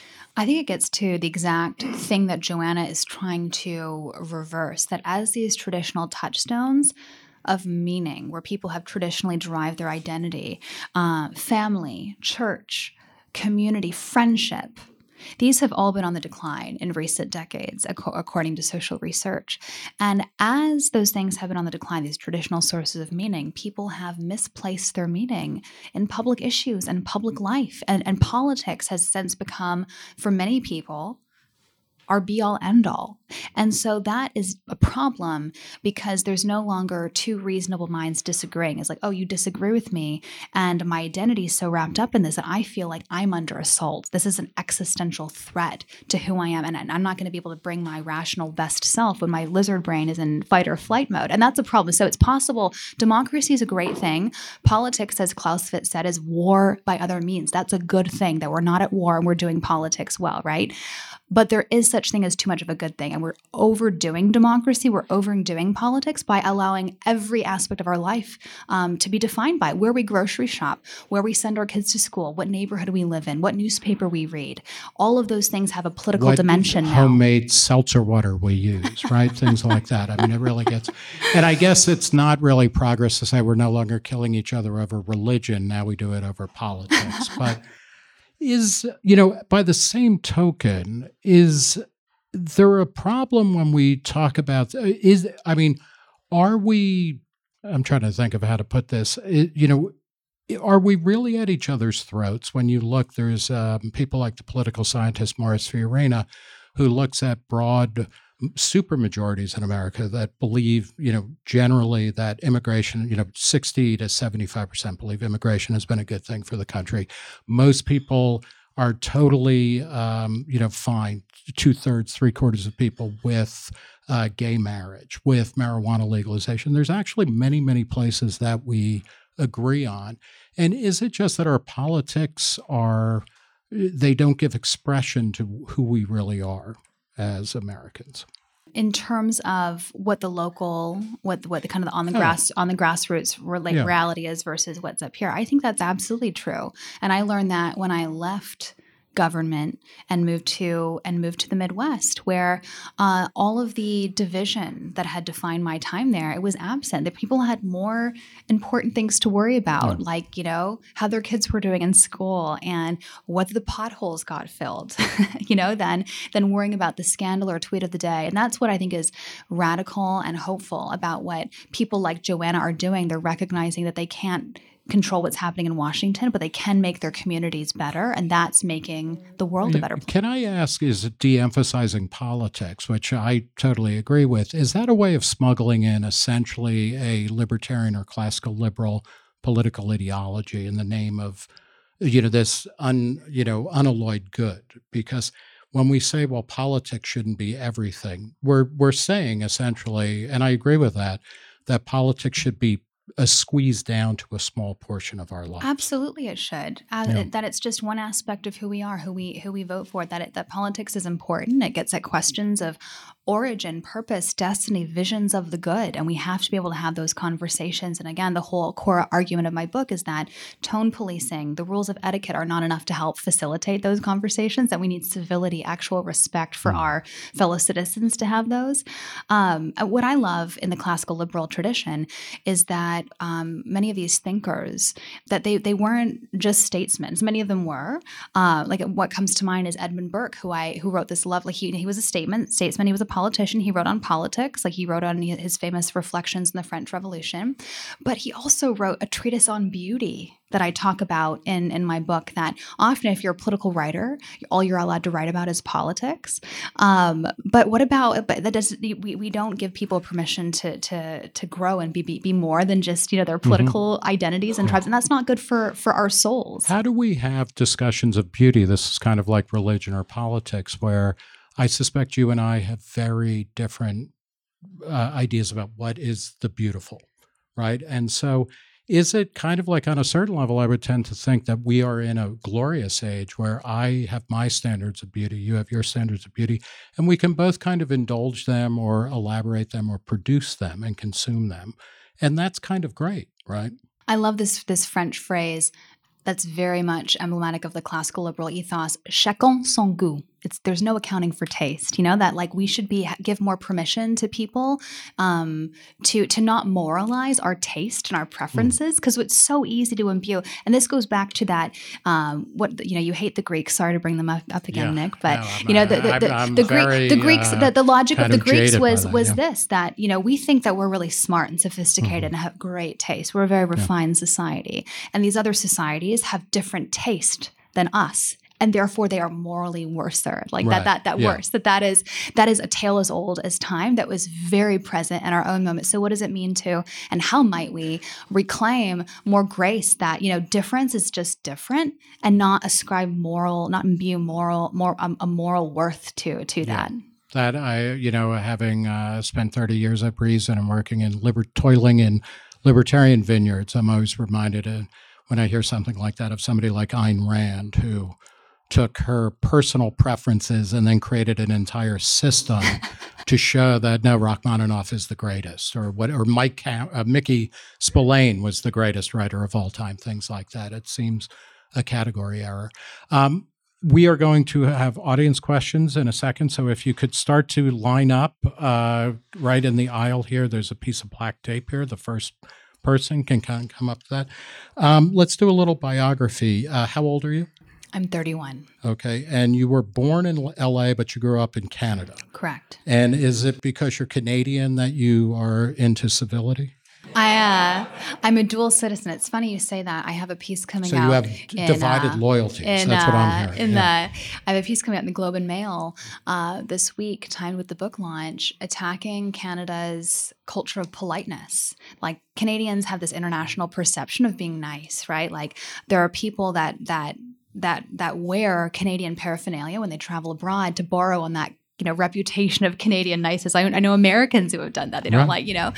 Speaker 2: I think it gets to the exact thing that Joanna is trying to reverse, that as these traditional touchstones of meaning, where people have traditionally derived their identity, uh, family, church, community, friendship, these have all been on the decline in recent decades, ac- according to social research. And as those things have been on the decline, these traditional sources of meaning, people have misplaced their meaning in public issues and public life. And, and politics has since become, for many people, our be-all, end-all. And so that is a problem because there's no longer two reasonable minds disagreeing. It's like, oh, you disagree with me, and my identity is so wrapped up in this that I feel like I'm under assault. This is an existential threat to who I am, and I'm not going to be able to bring my rational best self when my lizard brain is in fight or flight mode. And that's a problem. So it's possible. Democracy is a great thing. Politics, as Clausewitz said, is war by other means. That's a good thing, that we're not at war and we're doing politics well, right? But there is such thing as too much of a good thing. And we're overdoing democracy. We're overdoing politics by allowing every aspect of our life um, to be defined by where we grocery shop, where we send our kids to school, what neighborhood we live in, what newspaper we read. All of those things have a political
Speaker 1: what
Speaker 2: dimension now.
Speaker 1: Homemade seltzer water we use, right? Things like that. I mean, it really gets... And I guess it's not really progress to say we're no longer killing each other over religion. Now we do it over politics. But... Is, you know, by the same token, is there a problem when we talk about, is, I mean, are we, I'm trying to think of how to put this, you know, are we really at each other's throats? When you look, there's um, people like the political scientist Morris Fiorina, who looks at broad supermajorities in America that believe, you know, generally that immigration, you know, sixty to seventy-five percent believe immigration has been a good thing for the country. Most people are totally, um, you know, fine, two thirds, three quarters of people with uh, gay marriage, with marijuana legalization. There's actually many, many places that we agree on. And is it just that our politics are, they don't give expression to who we really are as Americans?
Speaker 2: In terms of what the local, what what the kind of the on the grass oh. on the grassroots re- yeah. reality is versus what's up here, I think that's absolutely true. And I learned that when I left government and moved to and moved to the Midwest, where uh, all of the division that had defined my time there, it was absent. The people had more important things to worry about, yeah. like, you know, how their kids were doing in school and whether the potholes got filled, you know, than than worrying about the scandal or tweet of the day. And that's what I think is radical and hopeful about what people like Joanna are doing. They're recognizing that they can't control what's happening in Washington, but they can make their communities better, and that's making the world a better place.
Speaker 1: Can I ask, is it de-emphasizing politics, which I totally agree with, is that a way of smuggling in essentially a libertarian or classical liberal political ideology in the name of, you know, this un, you know, unalloyed good? Because when we say, well, politics shouldn't be everything, we're we're saying essentially, and I agree with that, that politics should be a squeeze down to a small portion of our lives.
Speaker 2: Absolutely, it should. Uh,
Speaker 1: Yeah.
Speaker 2: it- that it's just one aspect of who we are, who we who we vote for. That it, that politics is important. It gets at questions of origin, purpose, destiny, visions of the good, and we have to be able to have those conversations. And again, the whole core argument of my book is that tone policing, the rules of etiquette, are not enough to help facilitate those conversations. That we need civility, actual respect for
Speaker 1: Mm.
Speaker 2: our fellow citizens to have those. Um, what I love in the classical liberal tradition is that um, many of these thinkers, that they they weren't just statesmen. Many of them were. Uh, like what comes to mind is Edmund Burke, who I who wrote this lovely. He he was a statement statesman. He was a politician. He wrote on politics, like he wrote on his famous Reflections in the French Revolution. But he also wrote a treatise on beauty that I talk about in, in my book, that often if you're a political writer, all you're allowed to write about is politics. Um, but what about, but that doesn't, we, we don't give people permission to to to grow and be be, be more than just, you know, their political mm-hmm. identities and tribes. And that's not good for, for our souls.
Speaker 1: How do we have discussions of beauty? This is kind of like religion or politics, where I suspect you and I have very different uh, ideas about what is the beautiful, right? And so is it kind of like, on a certain level, I would tend to think that we are in a glorious age where I have my standards of beauty, you have your standards of beauty, and we can both kind of indulge them or elaborate them or produce them and consume them. And that's kind of great, right?
Speaker 2: I love this this French phrase that's very much emblematic of the classical liberal ethos, chacun son goût. It's, there's no accounting for taste, you know, that like we should be give more permission to people um, to to not moralize our taste and our preferences, because mm. it's so easy to imbue. And this goes back to that, um, what, you know, you hate the Greeks. Sorry to bring them up, up again,
Speaker 1: yeah.
Speaker 2: Nick, but
Speaker 1: no, I'm,
Speaker 2: you know, the the, the,
Speaker 1: I'm
Speaker 2: the,
Speaker 1: very,
Speaker 2: Greek, the Greeks,
Speaker 1: uh,
Speaker 2: the, the logic of the Greeks was
Speaker 1: that,
Speaker 2: was
Speaker 1: yeah.
Speaker 2: this, that, you know, we think that we're really smart and sophisticated mm-hmm. and have great taste. We're a very refined yeah. society. And these other societies have different taste than us. And therefore, they are morally worser. Like
Speaker 1: right.
Speaker 2: that, that, that
Speaker 1: yeah.
Speaker 2: worse. That that is that is a tale as old as time that was very present in our own moment. So, what does it mean to, and how might we reclaim more grace? That, you know, difference is just different, and not ascribe moral, not imbue moral, more um, a moral worth to to
Speaker 1: yeah.
Speaker 2: that.
Speaker 1: That I, you know, having uh, spent thirty years at Reason and working in liber- toiling in libertarian vineyards, I'm always reminded of, when I hear something like that, of somebody like Ayn Rand, who took her personal preferences and then created an entire system to show that no, Rachmaninoff is the greatest, or what, or Mike Cam- uh, Mickey Spillane was the greatest writer of all time. Things like that. It seems a category error. Um, we are going to have audience questions in a second, so if you could start to line up uh, right in the aisle here. There's a piece of black tape here. The first person can kind of come up to that. Um, let's do a little biography. Uh, how old are you?
Speaker 2: I'm thirty-one.
Speaker 1: Okay. And you were born in L A, but you grew up in Canada.
Speaker 2: Correct.
Speaker 1: And is it because you're Canadian that you are into civility?
Speaker 2: I, uh, I'm a dual citizen. It's funny you say that. I have a piece coming
Speaker 1: so
Speaker 2: out.
Speaker 1: So you have
Speaker 2: in,
Speaker 1: divided
Speaker 2: uh,
Speaker 1: loyalties.
Speaker 2: In,
Speaker 1: That's what I'm
Speaker 2: uh,
Speaker 1: hearing.
Speaker 2: In
Speaker 1: yeah.
Speaker 2: the, I have a piece coming out in the Globe and Mail uh, this week, timed with the book launch, attacking Canada's culture of politeness. Like, Canadians have this international perception of being nice, right? Like, there are people that that that that wear Canadian paraphernalia when they travel abroad to borrow on that you know, reputation of Canadian niceness. I, I know Americans who have done that. They don't
Speaker 1: Right.
Speaker 2: like, you know,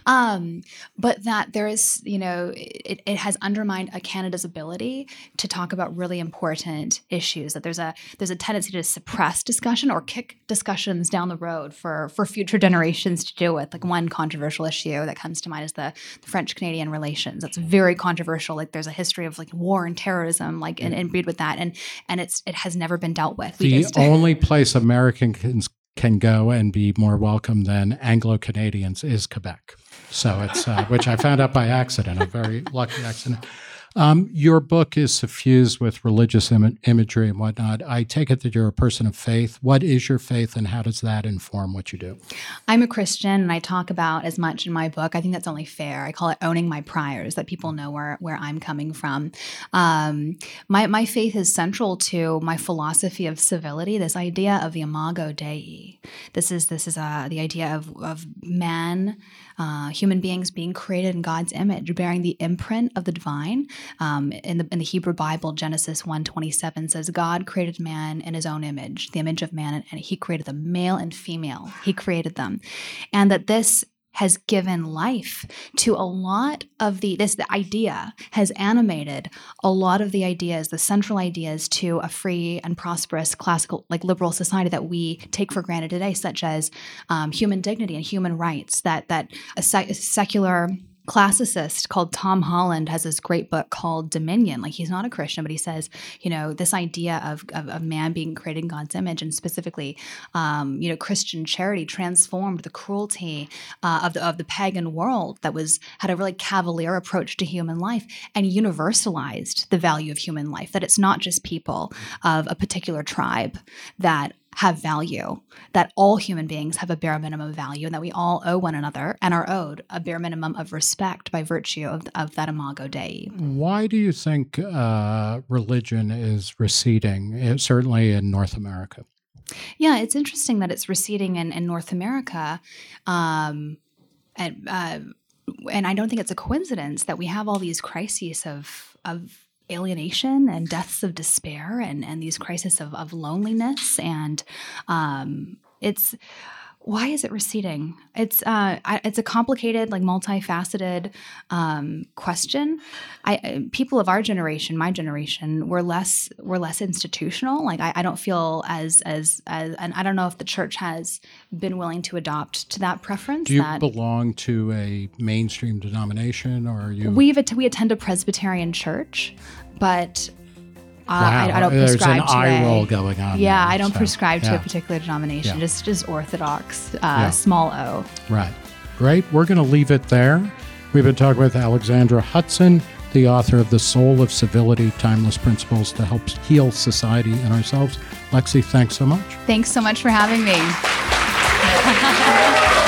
Speaker 2: um, but that there is, you know, it, it has undermined a Canada's ability to talk about really important issues. That there's a there's a tendency to suppress discussion or kick discussions down the road for for future generations to deal with. Like one controversial issue that comes to mind is the, the French-Canadian relations. That's very controversial. Like there's a history of like war and terrorism, like and imbued with that, and and it's it has never been dealt with. We
Speaker 1: The
Speaker 2: just-
Speaker 1: only place Americans can go and be more welcome than Anglo-Canadians is Quebec. So it's, uh, which I found out by accident, a very lucky accident. Um, your book is suffused with religious Im- imagery and whatnot. I take it that you're a person of faith. What is your faith, and how does that inform what you do?
Speaker 2: I'm a Christian, and I talk about as much in my book. I think that's only fair. I call it owning my priors, that people know where, where I'm coming from. Um, my, my faith is central to my philosophy of civility, this idea of the imago Dei. This is this is uh, the idea of, of man, uh, human beings being created in God's image, bearing the imprint of the divine. Um, in the in the Hebrew Bible, Genesis one twenty-seven says, God created man in his own image, the image of man, and he created them, male and female. He created them. And that this has given life to a lot of the, this the idea has animated a lot of the ideas, the central ideas to a free and prosperous classical, like liberal society that we take for granted today, such as um, human dignity and human rights, that, that a, sec- a secular classicist called Tom Holland has this great book called Dominion. Like he's not a Christian, but he says, you know, this idea of, of, of man being created in God's image, and specifically, um, you know, Christian charity transformed the cruelty uh, of the of the pagan world that was had a really cavalier approach to human life and universalized the value of human life. That it's not just people of a particular tribe that have value, that all human beings have a bare minimum value, and that we all owe one another and are owed a bare minimum of respect by virtue of, of that imago Dei.
Speaker 1: Why do you think uh, religion is receding, uh, certainly in North America?
Speaker 2: Yeah, it's interesting that it's receding in, in North America. Um, and, uh, and I don't think it's a coincidence that we have all these crises of of alienation and deaths of despair and, and these crises of, of loneliness. And um, it's, why is it receding? It's uh, I, it's a complicated, like multifaceted um, question. I people of our generation, my generation, we're less we're less institutional. Like I, I don't feel as as as, and I don't know if the church has been willing to adopt to that preference.
Speaker 1: Do you
Speaker 2: that,
Speaker 1: belong to a mainstream denomination, or are you?
Speaker 2: We've att- we attend a Presbyterian church, but. Uh,
Speaker 1: Wow,
Speaker 2: I, I don't
Speaker 1: there's
Speaker 2: prescribe
Speaker 1: an
Speaker 2: to
Speaker 1: eye
Speaker 2: a,
Speaker 1: roll going on.
Speaker 2: Yeah,
Speaker 1: there,
Speaker 2: I don't
Speaker 1: so,
Speaker 2: prescribe to
Speaker 1: yeah.
Speaker 2: a particular denomination.
Speaker 1: Yeah.
Speaker 2: Just just Orthodox, uh,
Speaker 1: Yeah.
Speaker 2: small O.
Speaker 1: Right. Great. We're going to leave it there. We've been talking with Alexandra Hudson, the author of The Soul of Civility, Timeless Principles to Help Heal Society and Ourselves. Lexi, thanks so much.
Speaker 2: Thanks so much for having me.